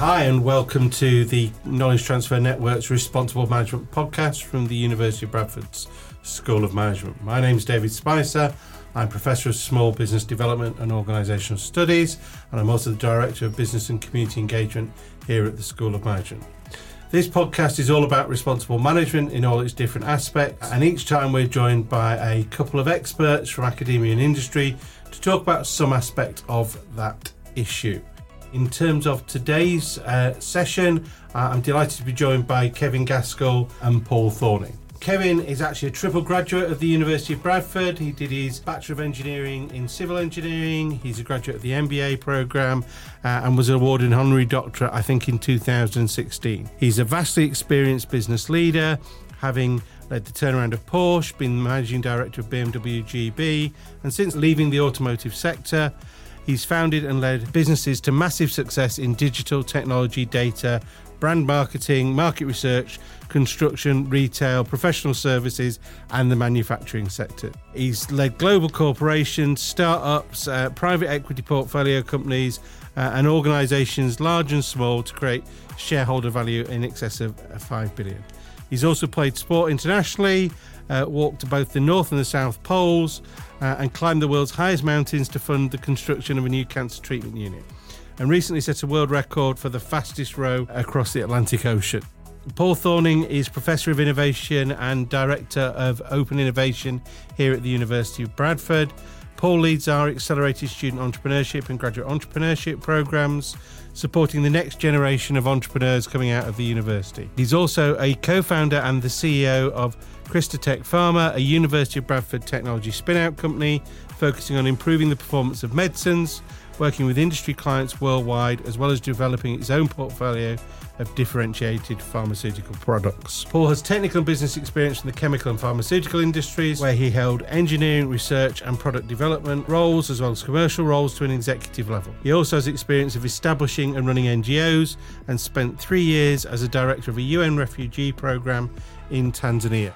Hi and welcome to the Knowledge Transfer Network's Responsible Management podcast from the University of Bradford's School of Management. My name is David Spicer. I'm Professor of Small Business Development and Organisational Studies, and I'm also the Director of Business and Community Engagement here at the School of Management. This podcast is all about responsible management in all its different aspects, and each time we're joined by a couple of experts from academia and industry to talk about some aspect of that issue. In terms of today's session, I'm delighted to be joined by Kevin Gaskell and Paul Thorning. Kevin is actually a triple graduate of the University of Bradford. He did his Bachelor of Engineering in Civil Engineering. He's a graduate of the MBA programme and was awarded an honorary doctorate, I think, in 2016. He's a vastly experienced business leader, having led the turnaround of Porsche, been managing director of BMW GB, and since leaving the automotive sector, he's founded and led businesses to massive success in digital technology, data, brand marketing, market research, construction, retail, professional services, and the manufacturing sector. He's led global corporations, startups, private equity portfolio companies, and organisations large and small to create shareholder value in excess of 5 billion. He's also played sport internationally, walked to both the North and the South Poles, and climbed the world's highest mountains to fund the construction of a new cancer treatment unit, and recently set a world record for the fastest row across the Atlantic Ocean. Paul Thorning is Professor of Innovation and Director of Open Innovation here at the University of Bradford. Paul leads our accelerated student entrepreneurship and graduate entrepreneurship programmes, supporting the next generation of entrepreneurs coming out of the university. He's also a co-founder and the CEO of Christotech Pharma, a University of Bradford technology spin-out company focusing on improving the performance of medicines, working with industry clients worldwide, as well as developing its own portfolio of differentiated pharmaceutical products. Paul has technical and business experience in the chemical and pharmaceutical industries, where he held engineering, research and product development roles, as well as commercial roles to an executive level. He also has experience of establishing and running NGOs and spent 3 years as a director of a UN refugee program in Tanzania.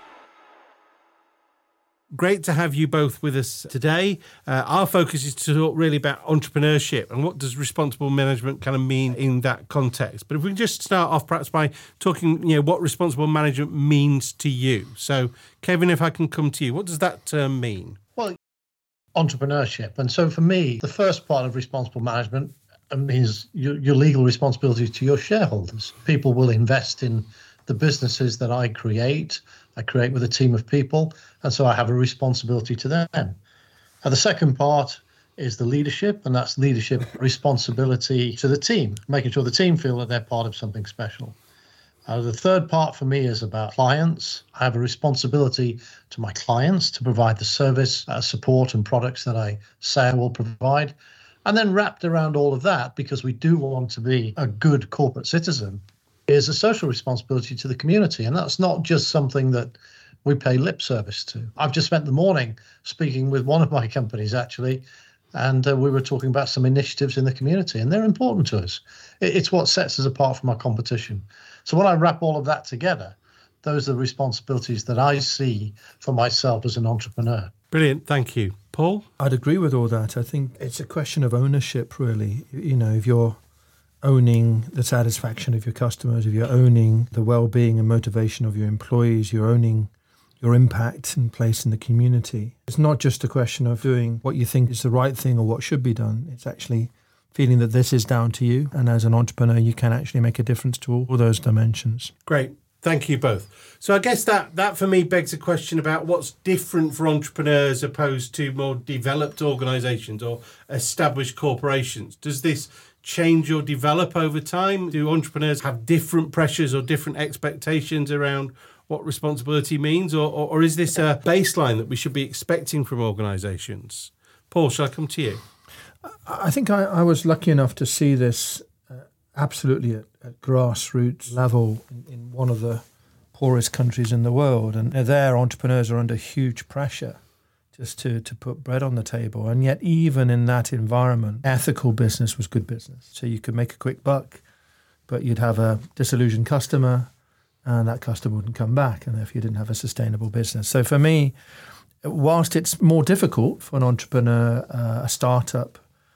Great to have you both with us today. Our focus is to talk really about entrepreneurship and what does responsible management kind of mean in that context. But if we can just start off perhaps by talking, what responsible management means to you. So, Kevin, if I can come to you, what does that term mean? Well, entrepreneurship. And so for me, the first part of responsible management means your legal responsibility to your shareholders. People will invest in the businesses that I create with a team of people, and so I have a responsibility to them. And the second part is the leadership, and that's leadership responsibility to the team, making sure the team feel that they're part of something special. The third part for me is about clients. I have a responsibility to my clients to provide the service, support and products that I say I will provide. And then wrapped around all of that, because we do want to be a good corporate citizen, is a social responsibility to the community. And that's not just something that we pay lip service to. I've just spent the morning speaking with one of my companies, actually, and we were talking about some initiatives in the community, and they're important to us. It's what sets us apart from our competition. So when I wrap all of that together, those are the responsibilities that I see for myself as an entrepreneur. Brilliant. Thank you. Paul? I'd agree with all that. I think it's a question of ownership, really. If you're owning the satisfaction of your customers, if you're owning the well-being and motivation of your employees, you're owning your impact and place in the community. It's not just a question of doing what you think is the right thing or what should be done. It's actually feeling that this is down to you. And as an entrepreneur, you can actually make a difference to all those dimensions. Great. Thank you both. So I guess that for me begs a question about what's different for entrepreneurs opposed to more developed organisations or established corporations. Does this change or develop over time? Do entrepreneurs have different pressures or different expectations around what responsibility means? Or is this a baseline that we should be expecting from organisations? Paul, shall I come to you? I think I was lucky enough to see this absolutely at grassroots level in one of the poorest countries in the world. And there, entrepreneurs are under huge pressure just to put bread on the table. And yet, even in that environment, ethical business was good business. So you could make a quick buck, but you'd have a disillusioned customer, and that customer wouldn't come back, and therefore you didn't have a sustainable business. So for me, whilst it's more difficult for an entrepreneur, a startup,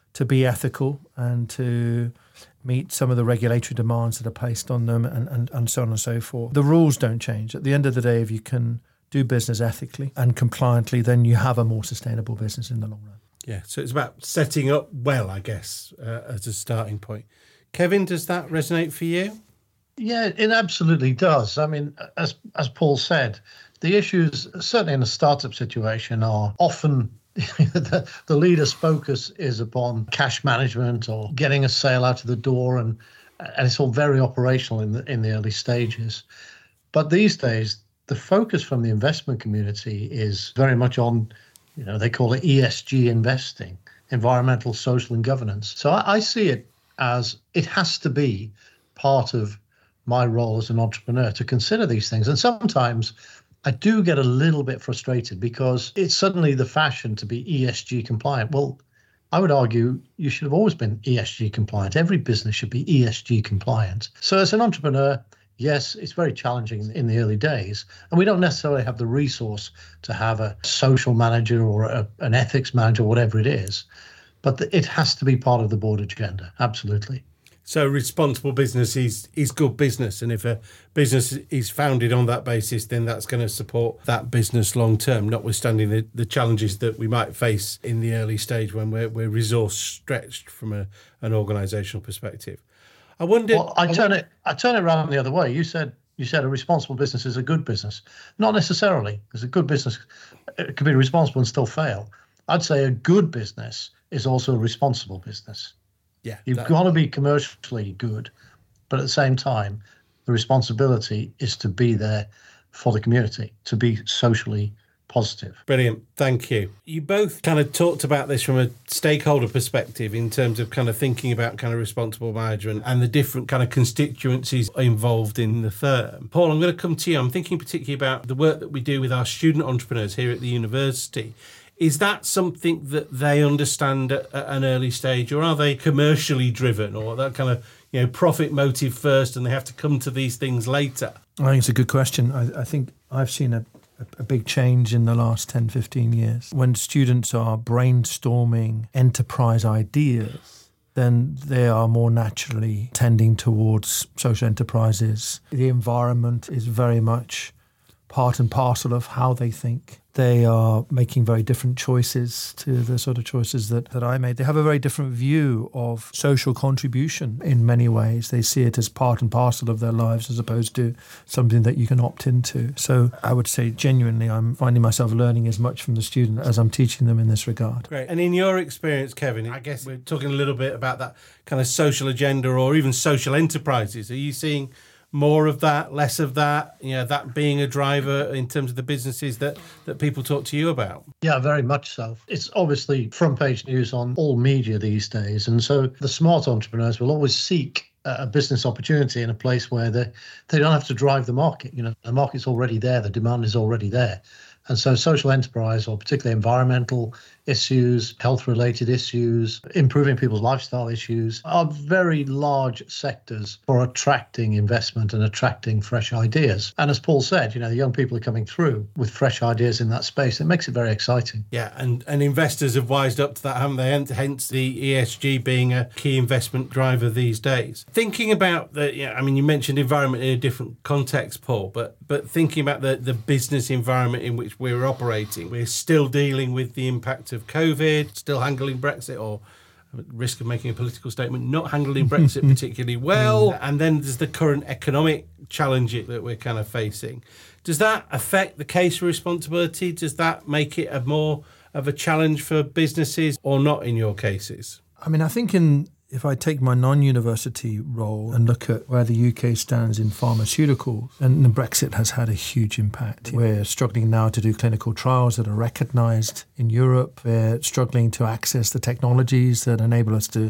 to be ethical and to meet some of the regulatory demands that are placed on them and so on and so forth. The rules don't change. At the end of the day, if you can do business ethically and compliantly, then you have a more sustainable business in the long run. Yeah, so it's about setting up well, I guess, as a starting point. Kevin, does that resonate for you? Yeah, it absolutely does. I mean, as Paul said, the issues, certainly in a startup situation, are often the leader's focus is upon cash management or getting a sale out of the door, and it's all very operational in the early stages. But these days, the focus from the investment community is very much on, they call it ESG investing, environmental, social, and governance. So I see it as it has to be part of my role as an entrepreneur to consider these things. And sometimes I do get a little bit frustrated because it's suddenly the fashion to be ESG compliant. Well, I would argue you should have always been ESG compliant. Every business should be ESG compliant. So as an entrepreneur, yes, it's very challenging in the early days, and we don't necessarily have the resource to have a social manager or an ethics manager, whatever it is, but it has to be part of the board agenda. Absolutely. So responsible business is good business. And if a business is founded on that basis, then that's going to support that business long term, notwithstanding the challenges that we might face in the early stage when we're resource stretched from an organisational perspective. I wonder. Well, I turn it around the other way. You said a responsible business is a good business. Not necessarily, because a good business it can be responsible and still fail. I'd say a good business is also a responsible business. Yeah, you've got to be commercially good, but at the same time, the responsibility is to be there for the community, to be socially positive. Brilliant. Thank you. You both kind of talked about this from a stakeholder perspective in terms of kind of thinking about kind of responsible management and the different kind of constituencies involved in the firm. Paul, I'm going to come to you. I'm thinking particularly about the work that we do with our student entrepreneurs here at the university. Is that something that they understand at an early stage, or are they commercially driven, or that kind of profit motive first and they have to come to these things later? I think it's a good question. I think I've seen a big change in the last 10, 15 years. When students are brainstorming enterprise ideas, then they are more naturally tending towards social enterprises. The environment is very much part and parcel of how they think. They are making very different choices to the sort of choices that I made. They have a very different view of social contribution in many ways. They see it as part and parcel of their lives as opposed to something that you can opt into. So I would say genuinely I'm finding myself learning as much from the student as I'm teaching them in this regard. Great. And in your experience, Kevin, I guess we're talking a little bit about that kind of social agenda or even social enterprises. Are you seeing more of that, less of that, that being a driver in terms of the businesses that people talk to you about? Yeah, very much so. It's obviously front page news on all media these days. And so the smart entrepreneurs will always seek a business opportunity in a place where they don't have to drive the market. The market's already there. The demand is already there. And so social enterprise, or particularly environmental issues, health-related issues, improving people's lifestyle issues, are very large sectors for attracting investment and attracting fresh ideas. And as Paul said, the young people are coming through with fresh ideas in that space. It makes it very exciting. Yeah, and investors have wised up to that, haven't they? Hence the ESG being a key investment driver these days. Thinking about you mentioned environment in a different context, Paul, but thinking about the business environment in which we're operating, we're still dealing with the impact of COVID, still handling Brexit, or at risk of making a political statement, not handling Brexit particularly well. And then there's the current economic challenge that we're kind of facing. Does that affect the case for responsibility? Does that make it a more of a challenge for businesses or not in your cases? I mean, I think if I take my non-university role and look at where the UK stands in pharmaceuticals, and Brexit has had a huge impact. We're struggling now to do clinical trials that are recognised in Europe. We're struggling to access the technologies that enable us to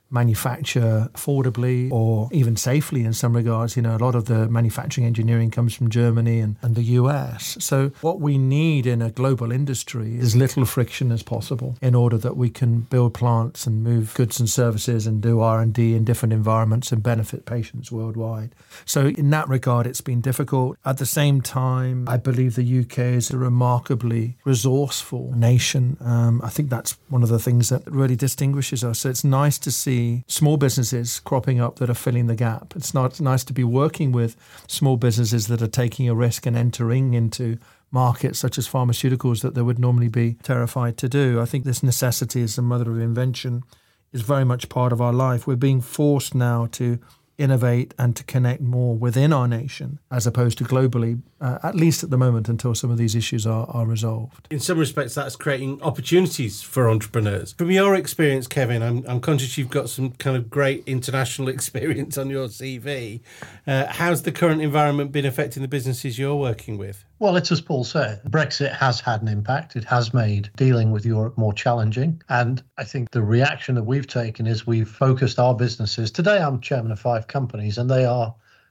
manufacture affordably or even safely in some regards. A lot of the manufacturing engineering comes from Germany and the US. So what we need in a global industry is little friction as possible in order that we can build plants and move goods and services and do R&D in different environments and benefit patients worldwide. So in that regard, it's been difficult. At the same time, I believe the UK is a remarkably resourceful nation. I think that's one of the things that really distinguishes us. So it's nice to see small businesses cropping up that are filling the gap. It's nice to be working with small businesses that are taking a risk and entering into markets such as pharmaceuticals that they would normally be terrified to do. I think this necessity as the mother of invention is very much part of our life. We're being forced now to innovate and to connect more within our nation as opposed to globally, at least at the moment until some of these issues are resolved. In some respects, that's creating opportunities for entrepreneurs. From your experience, Kevin, I'm conscious you've got some kind of great international experience on your CV. How's the current environment been affecting the businesses you're working with? Well, it's as Paul said, Brexit has had an impact. It has made dealing with Europe more challenging. And I think the reaction that we've taken is we've focused our businesses. Today, I'm chairman of 5 companies, and they are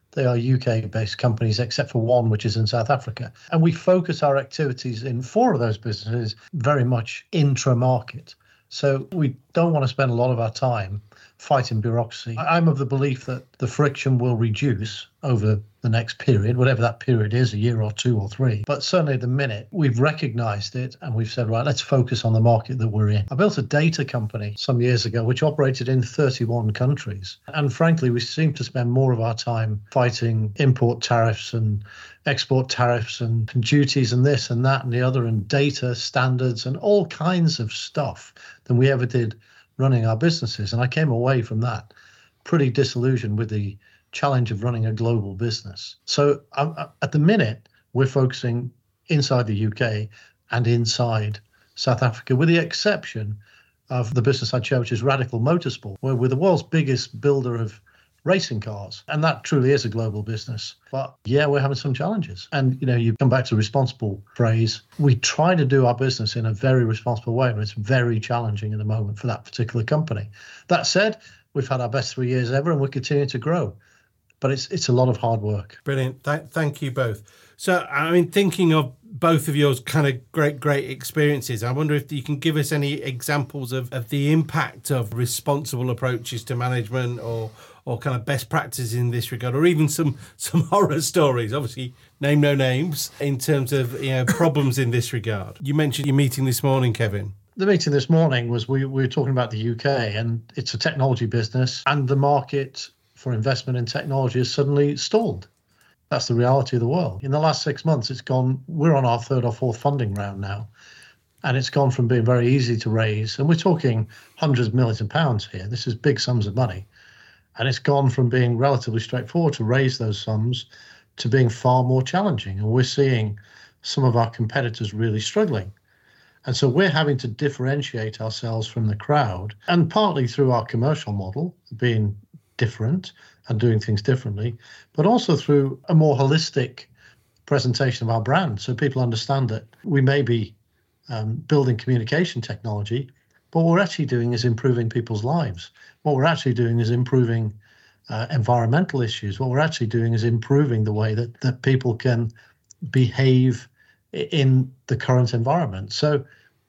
UK-based companies, except for one, which is in South Africa. And we focus our activities in 4 of those businesses very much intra-market. So we don't want to spend a lot of our time fighting bureaucracy. I'm of the belief that the friction will reduce over the next period, whatever that period is, a year or 2 or 3. But certainly at the minute, we've recognized it and we've said, right, let's focus on the market that we're in. I built a data company some years ago, which operated in 31 countries. And frankly, we seem to spend more of our time fighting import tariffs and export tariffs and duties and this and that and the other and data standards and all kinds of stuff than we ever did running our businesses. And I came away from that pretty disillusioned with the challenge of running a global business. So at the minute, we're focusing inside the UK and inside South Africa, with the exception of the business I chair, which is Radical Motorsport, where we're the world's biggest builder of racing cars. And that truly is a global business. But yeah, we're having some challenges. And, you come back to the responsible phrase. We try to do our business in a very responsible way, but it's very challenging at the moment for that particular company. That said, we've had our best 3 years ever and we're continuing to grow. But it's a lot of hard work. Brilliant. Thank you both. So, thinking of both of yours kind of great experiences, I wonder if you can give us any examples of the impact of responsible approaches to management or kind of best practices in this regard, or even some horror stories, obviously name no names, in terms of problems in this regard. You mentioned your meeting this morning, Kevin. The meeting this morning was we were talking about the UK, and it's a technology business, and the market for investment in technology has suddenly stalled. That's the reality of the world. In the last 6 months, we're on our 3rd or 4th funding round now, and it's gone from being very easy to raise, and we're talking hundreds of millions of pounds here. This is big sums of money. And it's gone from being relatively straightforward to raise those sums to being far more challenging. And we're seeing some of our competitors really struggling. And so we're having to differentiate ourselves from the crowd, and partly through our commercial model being different and doing things differently, but also through a more holistic presentation of our brand. So people understand that we may be building communication technology, but what we're actually doing is improving people's lives. What we're actually doing is improving environmental issues. What we're actually doing is improving the way that people can behave in the current environment. So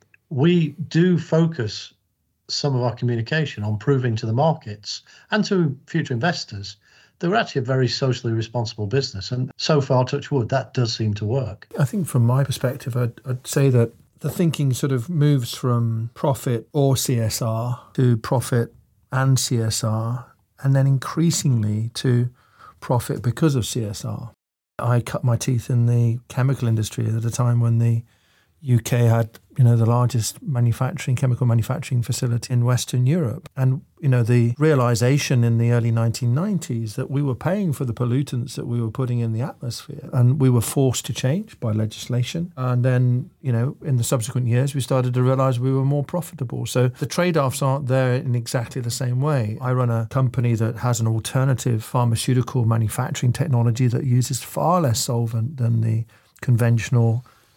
we do focus some of our communication on proving to the markets and to future investors that we're actually a very socially responsible business. And so far, touch wood, that does seem to work. I think from my perspective, I'd say that the thinking sort of moves from profit or CSR to profit and CSR, and then increasingly to profit because of CSR. I cut my teeth in the chemical industry at a time when the UK had, the largest chemical manufacturing facility in Western Europe. And, the realization in the early 1990s that we were paying for the pollutants that we were putting in the atmosphere, and we were forced to change by legislation. And then, in the subsequent years, we started to realize we were more profitable. So the trade-offs aren't there in exactly the same way. I run a company that has an alternative pharmaceutical manufacturing technology that uses far less solvent than the conventional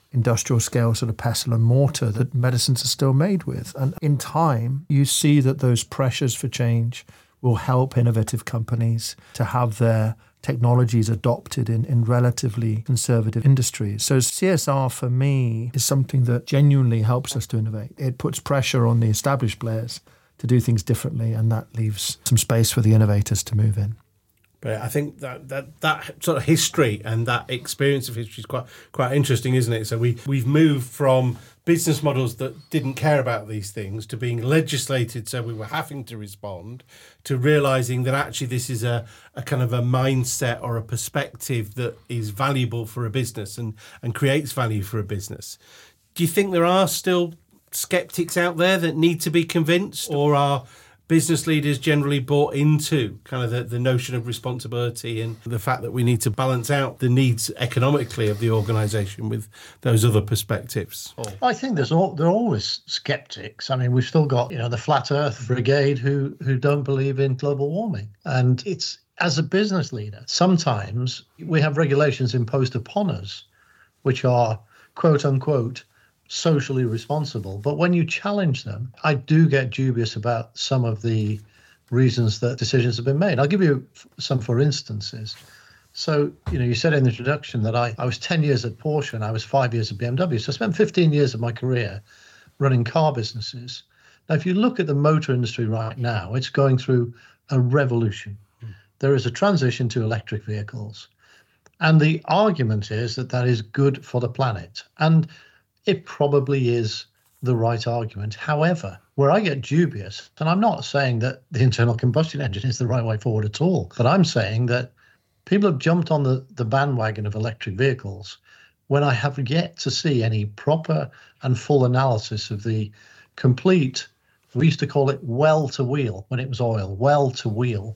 industrial scale sort of pestle and mortar that medicines are still made with. And in time, you see that those pressures for change will help innovative companies to have their technologies adopted in relatively conservative industries. So CSR for me is something that genuinely helps us to innovate. It puts pressure on the established players to do things differently, and that leaves some space for the innovators to move in. But I think that sort of history and that experience of history is quite interesting, isn't it? So we've moved from business models that didn't care about these things to being legislated, so we were having to respond, to realising that actually this is a kind of a mindset or a perspective that is valuable for a business and creates value for a business. Do you think there are still skeptics out there that need to be convinced, or are business leaders generally bought into kind of the notion of responsibility and the fact that we need to balance out the needs economically of the organisation with those other perspectives? I think there are always skeptics. I mean, we've still got, the Flat Earth Brigade who don't believe in global warming. And it's, as a business leader, sometimes we have regulations imposed upon us which are, quote unquote, socially responsible. But when you challenge them, I do get dubious about some of the reasons that decisions have been made. I'll give you some for instances. So, you said in the introduction that I was 10 years at Porsche and I was 5 years at BMW. So I spent 15 years of my career running car businesses. Now, if you look at the motor industry right now, it's going through a revolution. There is a transition to electric vehicles. And the argument is that is good for the planet. And it probably is the right argument. However, where I get dubious, and I'm not saying that the internal combustion engine is the right way forward at all, but I'm saying that people have jumped on the bandwagon of electric vehicles when I have yet to see any proper and full analysis of the complete, we used to call it well-to-wheel when it was oil, well-to-wheel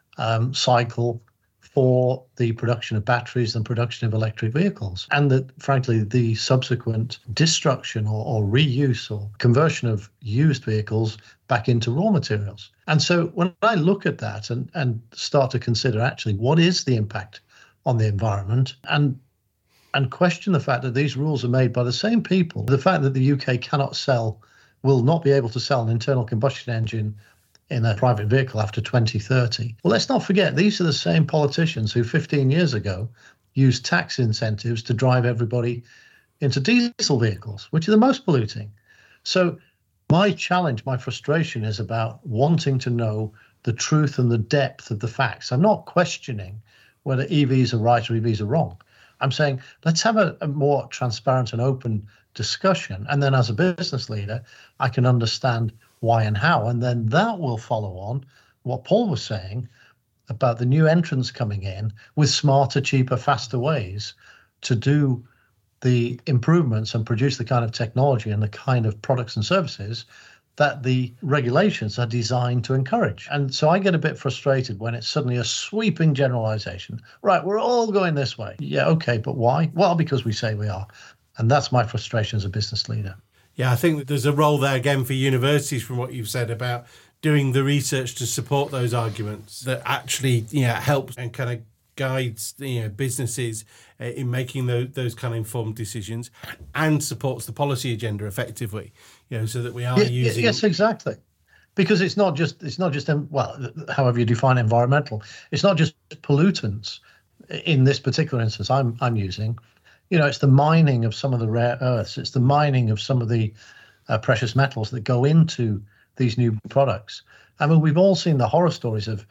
cycle for the production of batteries and production of electric vehicles. And that, frankly, the subsequent destruction or reuse or conversion of used vehicles back into raw materials. And so when I look at that and start to consider actually what is the impact on the environment and question the fact that these rules are made by the same people, the fact that the UK will not be able to sell an internal combustion engine in a private vehicle after 2030. Well, let's not forget, these are the same politicians who 15 years ago used tax incentives to drive everybody into diesel vehicles, which are the most polluting. So my challenge, my frustration is about wanting to know the truth and the depth of the facts. I'm not questioning whether EVs are right or EVs are wrong. I'm saying let's have a more transparent and open discussion. And then as a business leader, I can understand why and how. And then that will follow on what Paul was saying about the new entrants coming in with smarter, cheaper, faster ways to do the improvements and produce the kind of technology and the kind of products and services that the regulations are designed to encourage. And so I get a bit frustrated when it's suddenly a sweeping generalization. Right, we're all going this way. Yeah, okay, but why? Well, because we say we are. And that's my frustration as a business leader. Yeah, I think that there's a role there again for universities from what you've said about doing the research to support those arguments that actually helps and kind of guides businesses in making those kind of informed decisions and supports the policy agenda effectively, so that we are using. Yes, exactly. Because it's not just however you define environmental, it's not just pollutants in this particular instance I'm using. It's the mining of some of the rare earths. It's the mining of some of the precious metals that go into these new products. I mean, we've all seen the horror stories of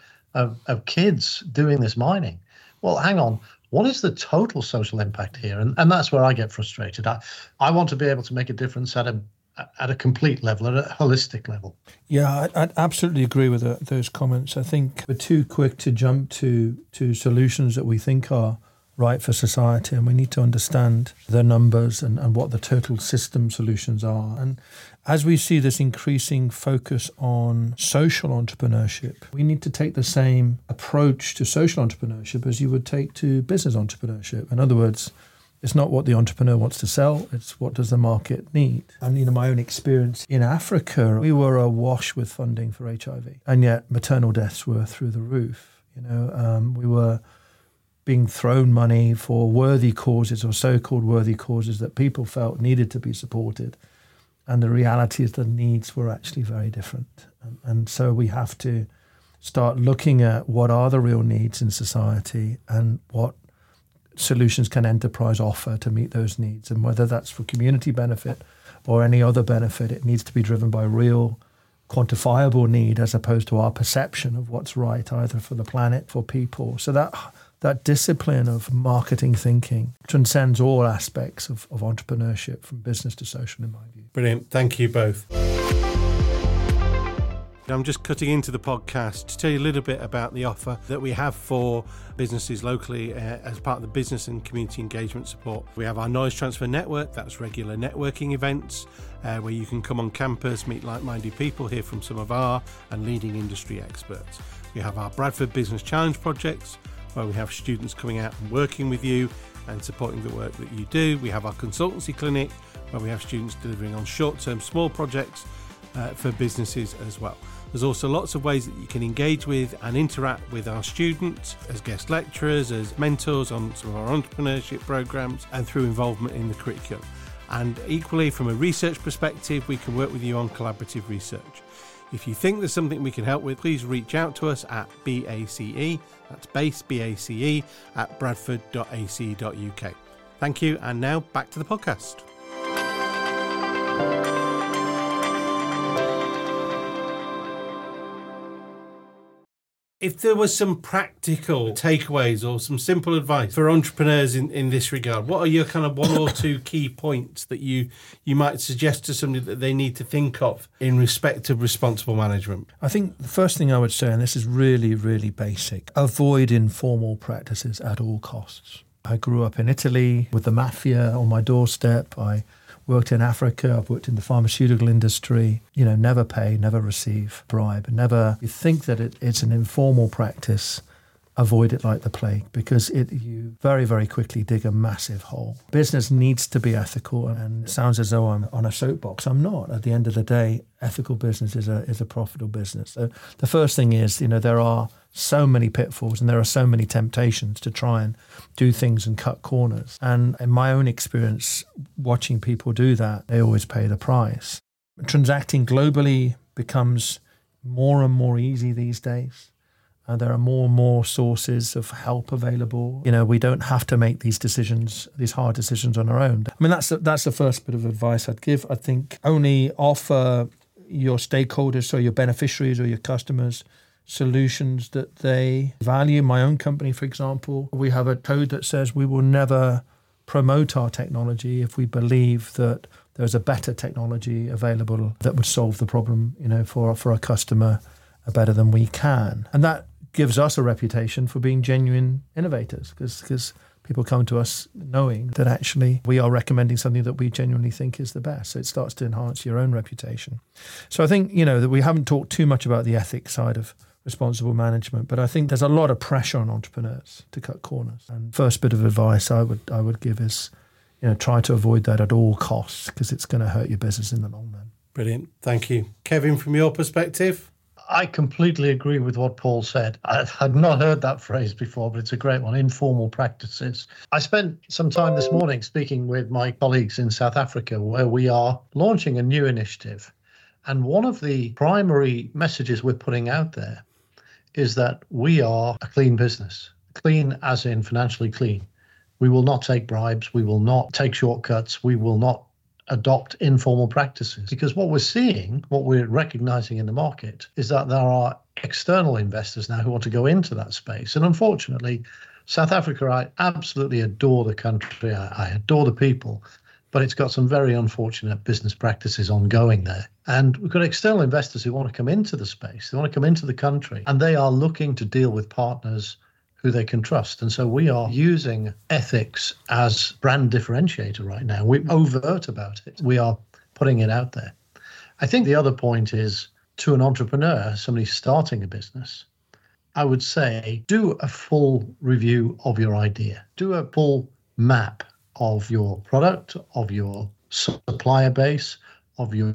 kids doing this mining. Well, hang on. What is the total social impact here? And that's where I get frustrated. I want to be able to make a difference at a complete level, at a holistic level. Yeah, I'd absolutely agree with those comments. I think we're too quick to jump to solutions that we think are right for society, and we need to understand the numbers and what the total system solutions are. And as we see this increasing focus on social entrepreneurship, we need to take the same approach to social entrepreneurship as you would take to business entrepreneurship. In other words, it's not what the entrepreneur wants to sell, it's what does the market need. And my own experience in Africa, we were awash with funding for HIV, and yet maternal deaths were through the roof. We were being thrown money for worthy causes or so-called worthy causes that people felt needed to be supported. And the reality is the needs were actually very different. And so we have to start looking at what are the real needs in society and what solutions can enterprise offer to meet those needs. And whether that's for community benefit or any other benefit, it needs to be driven by real quantifiable need as opposed to our perception of what's right, either for the planet, for people. So that discipline of marketing thinking transcends all aspects of entrepreneurship, from business to social, in my view. Brilliant. Thank you both. I'm just cutting into the podcast to tell you a little bit about the offer that we have for businesses locally as part of the business and community engagement support. We have our Knowledge Transfer Network. That's regular networking events where you can come on campus, meet like-minded people, hear from some of our and leading industry experts. We have our Bradford Business Challenge projects, where we have students coming out and working with you and supporting the work that you do. We have our consultancy clinic, where we have students delivering on short-term small projects for businesses as well. There's also lots of ways that you can engage with and interact with our students as guest lecturers, as mentors on some of our entrepreneurship programs, and through involvement in the curriculum. And equally, from a research perspective, we can work with you on collaborative research. If you think there's something we can help with, please reach out to us at BACE, that's BACE, B-A-C-E, at bradford.ac.uk. Thank you, and now back to the podcast. If there was some practical takeaways or some simple advice for entrepreneurs in this regard, what are your kind of one or two key points that you might suggest to somebody that they need to think of in respect of responsible management? I think the first thing I would say, and this is really, really basic, avoid informal practices at all costs. I grew up in Italy with the mafia on my doorstep. I worked in Africa, I've worked in the pharmaceutical industry, never pay, never receive bribe, never. You think that it's an informal practice, avoid it like the plague, because you very, very quickly dig a massive hole. Business needs to be ethical, and it sounds as though I'm on a soapbox. I'm not. At the end of the day, ethical business is a profitable business. So the first thing is, there are so many pitfalls and there are so many temptations to try and do things and cut corners. And in my own experience, watching people do that, they always pay the price. Transacting globally becomes more and more easy these days. There are more and more sources of help available. We don't have to make these decisions, these hard decisions on our own. I mean, that's the first bit of advice I'd give. I think only offer your stakeholders or your beneficiaries or your customers solutions that they value. My own company, for example, we have a code that says we will never promote our technology if we believe that there's a better technology available that would solve the problem, for a customer better than we can. And that gives us a reputation for being genuine innovators, because people come to us knowing that actually we are recommending something that we genuinely think is the best. So it starts to enhance your own reputation. So I think, that we haven't talked too much about the ethics side of responsible management, but I think there's a lot of pressure on entrepreneurs to cut corners. And first bit of advice I would give is, try to avoid that at all costs, because it's going to hurt your business in the long run. Brilliant. Thank you. Kevin, from your perspective? I completely agree with what Paul said. I had not heard that phrase before, but it's a great one, informal practices. I spent some time this morning speaking with my colleagues in South Africa, where we are launching a new initiative. And one of the primary messages we're putting out there is that we are a clean business, clean as in financially clean. We will not take bribes. We will not take shortcuts. We will not adopt informal practices, because what we're seeing, what we're recognizing in the market, is that there are external investors now who want to go into that space. And unfortunately, South Africa, I absolutely adore the country. I adore the people, but it's got some very unfortunate business practices ongoing there. And we've got external investors who want to come into the space. They want to come into the country, and they are looking to deal with partners who they can trust. And so we are using ethics as brand differentiator right now. We're overt about it. We are putting it out there. I think the other point is, to an entrepreneur, somebody starting a business, I would say do a full review of your idea. Do a full map of your product, of your supplier base, of your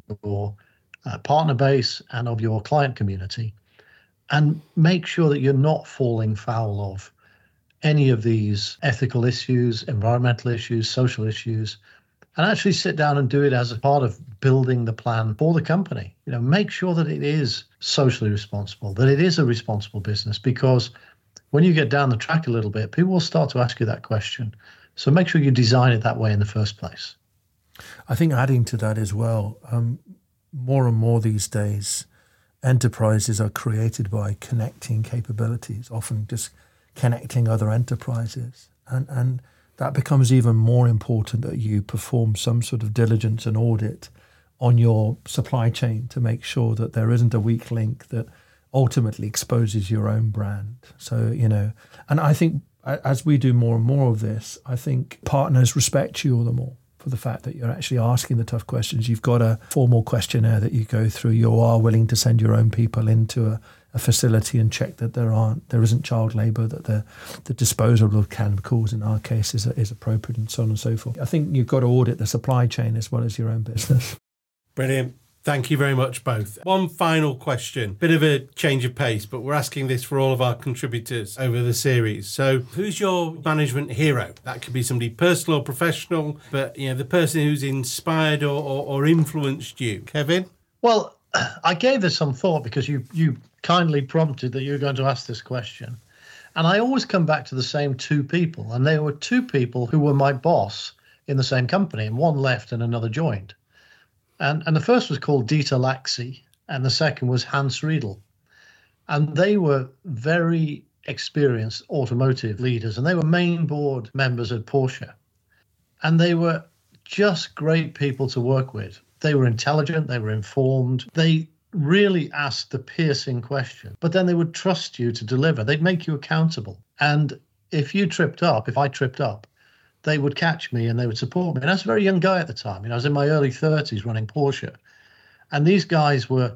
partner base, and of your client community. And make sure that you're not falling foul of any of these ethical issues, environmental issues, social issues, and actually sit down and do it as a part of building the plan for the company. Make sure that it is socially responsible, that it is a responsible business, because when you get down the track a little bit, people will start to ask you that question. So make sure you design it that way in the first place. I think adding to that as well, more and more these days, enterprises are created by connecting capabilities, often just connecting other enterprises. And that becomes even more important, that you perform some sort of diligence and audit on your supply chain to make sure that there isn't a weak link that ultimately exposes your own brand. So, and I think as we do more and more of this, I think partners respect you all the more for the fact that you're actually asking the tough questions. You've got a formal questionnaire that you go through. You are willing to send your own people into a facility and check that there isn't child labour, that the disposal of chemicals in our case is appropriate, and so on and so forth. I think you've got to audit the supply chain as well as your own business. Brilliant. Thank you very much, both. One final question, bit of a change of pace, but we're asking this for all of our contributors over the series. So who's your management hero? That could be somebody personal or professional, but the person who's inspired or influenced you. Kevin? Well, I gave this some thought because you kindly prompted that you were going to ask this question. And I always come back to the same two people. And they were two people who were my boss in the same company, and one left and another joined. And the first was called Dieter Laxey, and the second was Hans Riedel. And they were very experienced automotive leaders, and they were main board members at Porsche. And they were just great people to work with. They were intelligent, they were informed, they really asked the piercing question, but then they would trust you to deliver. They'd make you accountable. And if I tripped up, they would catch me and they would support me. And I was a very young guy at the time. I was in my early 30s running Porsche. And these guys were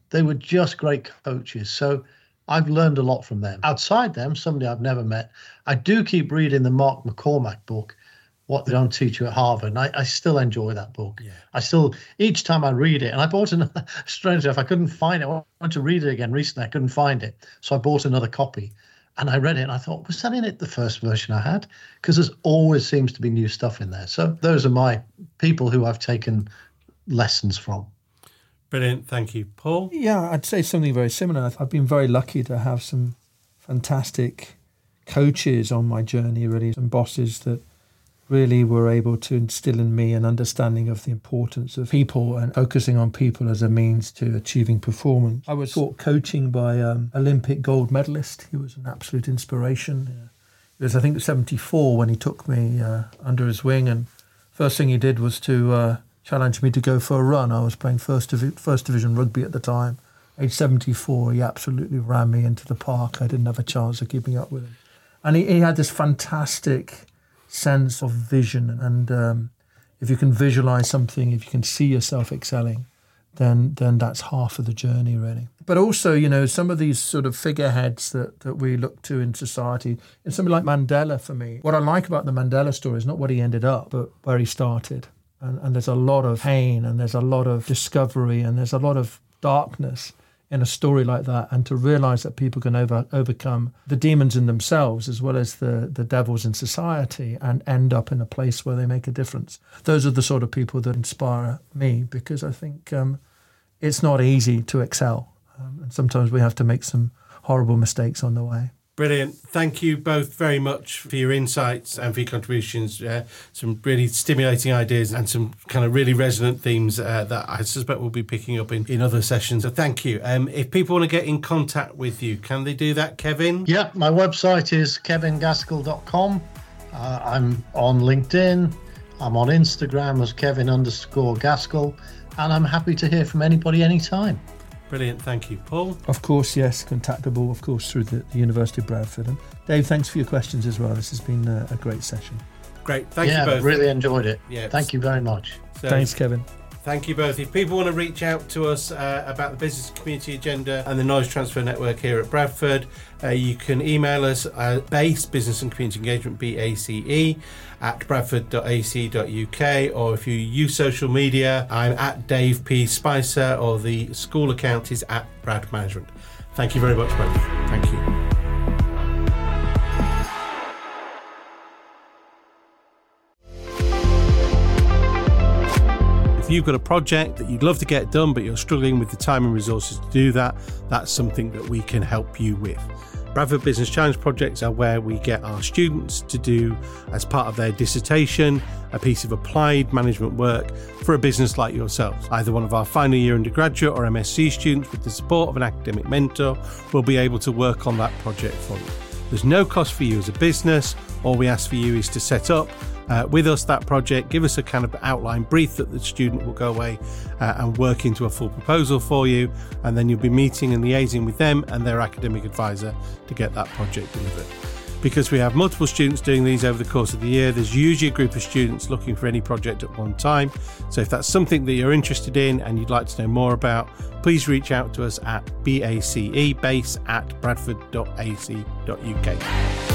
just great coaches. So I've learned a lot from them. Outside them, somebody I've never met, I do keep reading the Mark McCormack book, What They Don't Teach You at Harvard. And I still enjoy that book. Yeah. Each time I read it, and I bought another, strange enough, I couldn't find it. I went to read it again recently. I couldn't find it. So I bought another copy. And I read it and I thought, was that in it the first version I had? Because there's always seems to be new stuff in there. So those are my people who I've taken lessons from. Brilliant. Thank you. Paul? Yeah, I'd say something very similar. I've been very lucky to have some fantastic coaches on my journey, really, some bosses that really were able to instill in me an understanding of the importance of people and focusing on people as a means to achieving performance. I was taught coaching by Olympic gold medalist. He was an absolute inspiration. It was, I think, 1974 when he took me under his wing, and first thing he did was to challenge me to go for a run. I was playing first division rugby at the time. Age 74, he absolutely ran me into the park. I didn't have a chance of keeping up with him. And he had this fantastic sense of vision, and if you can visualize something, if you can see yourself excelling, then that's half of the journey, really. But also, some of these sort of figureheads that we look to in society, and somebody like Mandela, for me, what I like about the Mandela story is not what he ended up, but where he started. And there's a lot of pain, and there's a lot of discovery, and there's a lot of darkness in a story like that, and to realize that people can overcome the demons in themselves as well as the devils in society and end up in a place where they make a difference. Those are the sort of people that inspire me, because I think it's not easy to excel. And sometimes we have to make some horrible mistakes on the way. Brilliant. Thank you both very much for your insights and for your contributions. Some really stimulating ideas and some kind of really resonant themes that I suspect we'll be picking up in other sessions. So thank you. If people want to get in contact with you, can they do that, Kevin? Yeah, my website is kevingaskell.com. I'm on LinkedIn. I'm on Instagram as Kevin_Gaskell. And I'm happy to hear from anybody anytime. Brilliant. Thank you. Paul? Of course, yes. Contactable, of course, through the University of Bradford. And Dave, thanks for your questions as well. This has been a great session. Great. Thank you both. Yeah, really enjoyed it. Yeah. Thank you very much. Thanks, Kevin. Thank you both. If people want to reach out to us about the business community agenda and the knowledge transfer network here at Bradford, you can email us at BACE, Business and Community Engagement, BACE, at bradford.ac.uk, or if you use social media, I'm at Dave P. Spicer, or the school account is at Brad Management. Thank you very much, both. Thank you. if you've got a project that you'd love to get done, but you're struggling with the time and resources to do that, that's something that we can help you with. Bradford Business Challenge projects are where we get our students to do, as part of their dissertation, a piece of applied management work for a business like yourselves. Either one of our final year undergraduate or MSc students, with the support of an academic mentor, will be able to work on that project for you. There's no cost for you as a business. All we ask for you is to set up with us that project, give us a kind of outline brief that the student will go away and work into a full proposal for you, and then you'll be meeting and liaising with them and their academic advisor to get that project delivered. Because we have multiple students doing these over the course of the year, there's usually a group of students looking for any project at one time. So if that's something that you're interested in and you'd like to know more about, please reach out to us at bacebase@bradford.ac.uk.